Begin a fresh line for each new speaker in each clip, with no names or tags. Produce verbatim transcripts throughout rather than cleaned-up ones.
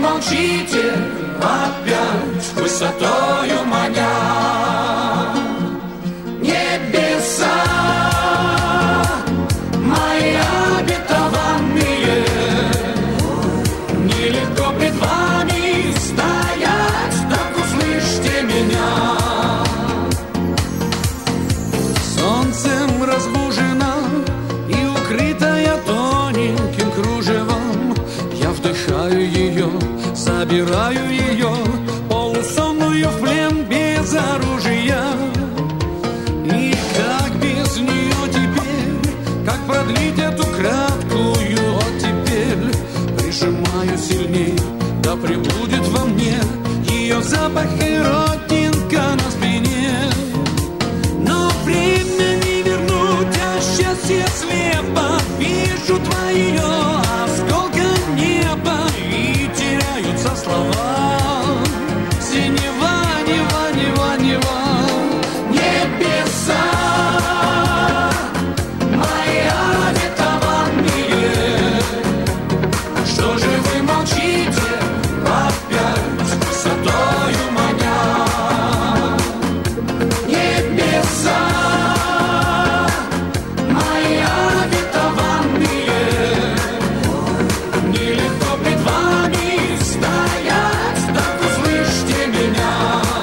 молчите, опять высотою маня. Небеса мои обетованные, нелегко пред вами стоять, так услышьте меня. Солнцем разбужена и укрытая тоненьким кружевом, я вдыхаю ее, забираю ее, полусонную в плен без оружия. И как без нее теперь, как продлить эту краткую оттепель? Прижимаю сильней, да пребудет во мне ее запах и родинка на спине. Но время не вернуть, а счастье слепо. Вижу твое осколка неба, и теряются слова. Синева, нева, нева, нева. Небеса мои обетованные, что же вы молчите, опять высотою маня? Небеса мои обетованные, нелегко пред вами стоять, так услышьте меня.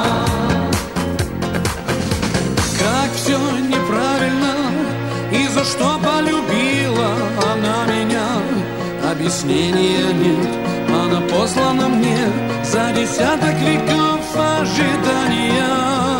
Как все неправильно, и за что полюбила она меня? Объяснения нет, она послана мне за десяток веков ожидания.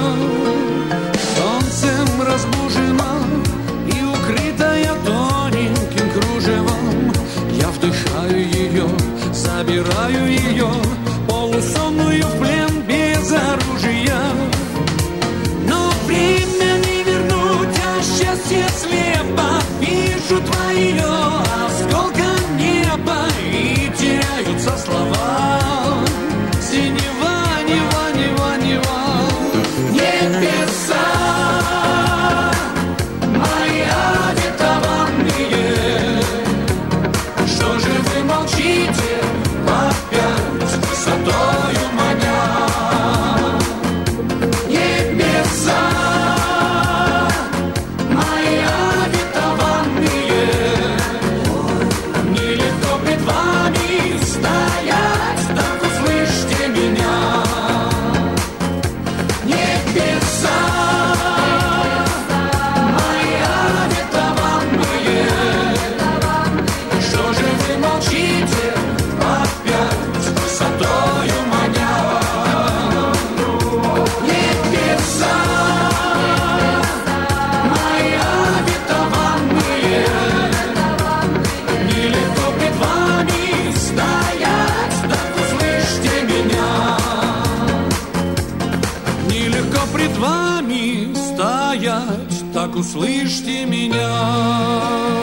Солнцем разбужена и укрытая тоненьким кружевом, я вдыхаю ее, забираю ее, полусонную в плен без оружия. Но время не вернуть, а счастье слепо. Вижу твое осколка неба, и теряются слова. Синева, нева, нева, нева. Небеса мои обетованные, что же вы молчите, опять высотою маня? Небеса мои обетованные, нелегко пред вами стоять, так услышьте меня. Небеса мои обетованные, что же вы молчите, опять высотою маня? Небеса мои обетованные, нелегко пред вами стоять, так услышьте меня. Нелегко пред вами стоять, так услышьте меня.